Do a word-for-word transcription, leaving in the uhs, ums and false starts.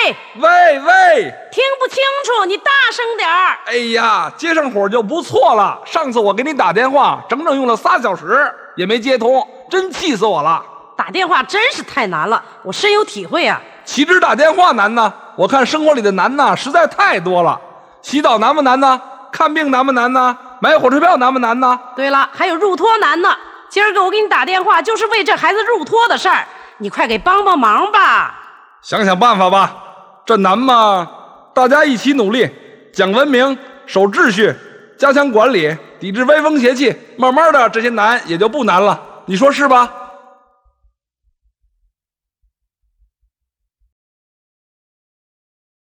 喂喂， 听不清楚，你大声点儿。 哎呀，接上火就不错了。上次我给你打电话，整整用了仨小时也没接通，真气死我了。 打电话真是太难了，我深有体会啊。 岂止打电话难呢？我看生活里的难呢，实在太多了。洗澡难不难呢？看病难不难呢？买火车票难不难呢？ 对了，还有入托难呢。今儿个我给你打电话，就是为这孩子入托的事儿，你快给帮帮忙吧。 想想办法吧。这难吗？大家一起努力，讲文明，守秩序，加强管理，抵制歪风邪气，慢慢的这些难也就不难了。你说是吧？